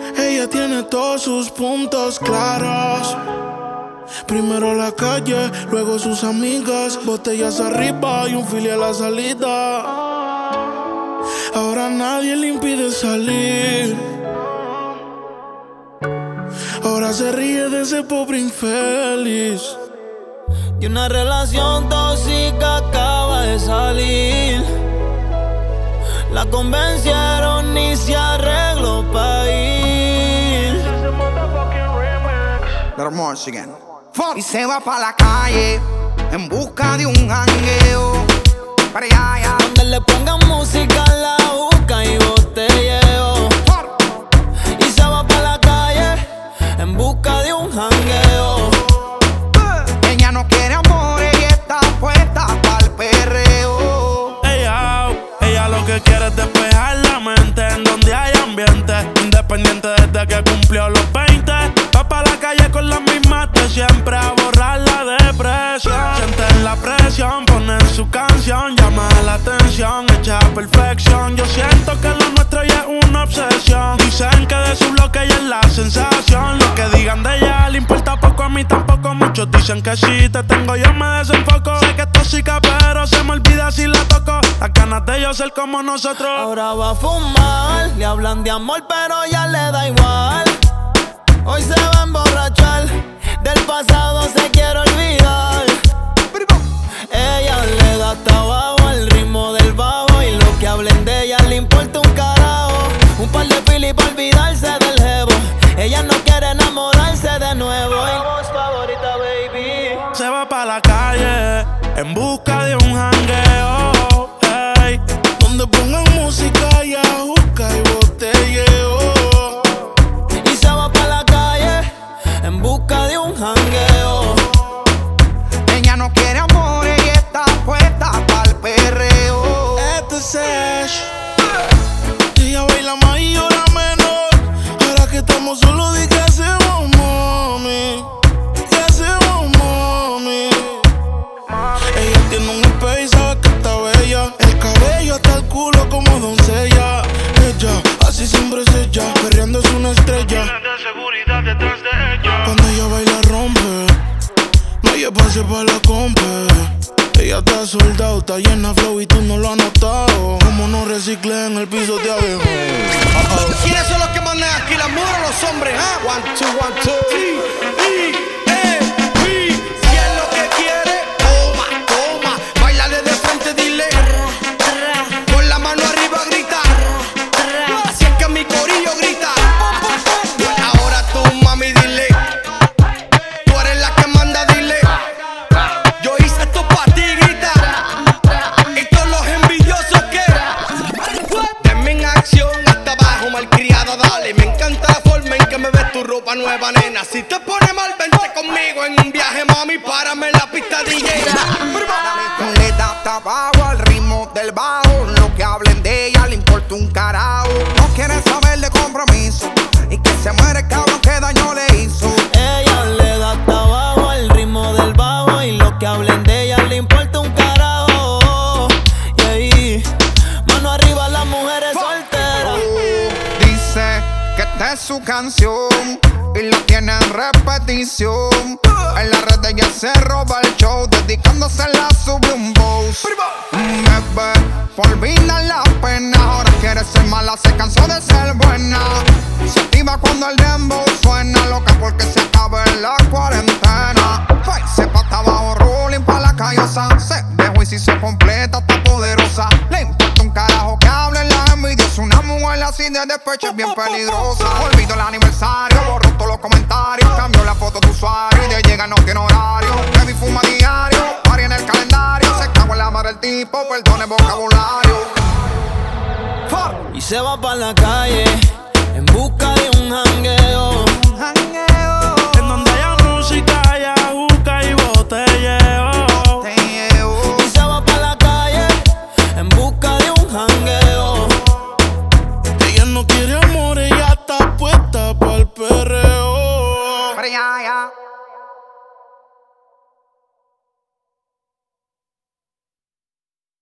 Ella tiene todos sus puntos claros. Primero la calle, luego sus amigas. Botellas arriba y un fili a la salida. Ahora nadie le impide salir. Ahora se ríe de ese pobre infeliz. Y una relación tóxica acaba de salir. La convencieron y se arregló pa' ir. Y se va pa' la calle en busca de un jangueo. Para allá, donde le pongan música, la busca y botelleo. Y se va pa' la calle en busca de un jangueo. Ella no quiere amor, ella está puesta pa'l perreo. Ella lo que quiere es despejar la mente en donde hay ambiente. Independiente desde que cumplió los 20. Va pa' la calle con las mismas de siempre a borrar la depresión. Sienten la presión, ponen su canción, llama la atención, hecha perfección. Yo siento que lo nuestro ya es una obsesión. Dicen que de su bloque ella es la sensación. Lo que digan de ella le importa poco, a mí tampoco. Muchos dicen que si te tengo yo me desenfoco. Sé que es tóxica pero se me olvida si la toco. Las ganas de yo ser como nosotros. Ahora va a fumar, le hablan de amor pero ya le da igual. Hoy se va a emborrachar, del pasado se quiere olvidar. Ella le da hasta abajo al ritmo del bajo. Y lo que hablen de ella le importa un carajo. Un par de pili para olvidarse del jevo. Ella no quiere enamorarse de nuevo. Y voz favorita, baby. Se va pa' la calle en busca de un jangueo, ey, donde pongan música y busca y botelleo. Y se va pa' la calle en busca de un jangueo. Ella no quiere amor, ella está puesta pa'l perreo. Este es Ash. Ella baila más y llora menos. Ahora que estamos solos, di que hacemos, mami. ¿Qué hacemos, mami? Ella tiene un espejo y sabe que está bella. El cabello hasta el culo como doncella. Ella, así siempre es ella. Perreando es una estrella. Tiene de seguridad detrás de ella. Cuando ella baila rompe. No hay espacio para la compa. Ella está soldado, está llena flow y tú no lo has notado. Como no reciclé en el piso de abajo. ¿Quiénes son los que mandan aquí, las mujeres o los hombres? One, two, one, two. Si es lo que quiere, toma, toma. Báilale de frente, dile. Con la mano arriba grita. Así es que mi corillo grita. Ahora tú, mami, dile. Tú eres la que manda, dile. Yo hice esto pa' ti, grita. Y todos los envidiosos que denme en acción hasta abajo, malcriada, dale. Me encanta la forma en que me ves tu ropa nueva, nena. Si te pone mal, vente conmigo en un viaje, mami. Párame en la pista DJ. Le da hasta abajo al ritmo del bajo. Lo que hablen de ella le importa un carajo. No quieren saber de compromiso. Y que se muere el cabrón que daño le hizo. Ella le da hasta abajo al ritmo del bajo. Y lo que hablen de ella le importa un carajo. Y ahí, mano arriba las mujeres solteras. Dice que esta es su canción y la tiene en repetición. En la red ella se roba el show, dedicándosela sube un boss. Bebé, por olvidar la pena, ahora quiere ser mala, se cansó de ser buena. Se activa cuando el dembow suena, loca porque se acaba la cuarentena. Se pata abajo, rolling pa' la callosa. Se dejó y si se completa, está poderosa. Le importa un carajo que hablen las envidias. Una mujer así de despecho es bien peligrosa. Olvido el aniversario, borró todos los comentarios. Cambió la foto de usuario y de llega no tiene horario. Baby fuma diario, party en el calendario. Se cago en la madre del tipo, perdone vocabulario. Y se va pa' la calle en busca de un jangueo. En donde haya música, haya juca y botelleo. Y se va pa' la calle en busca de un jangueo.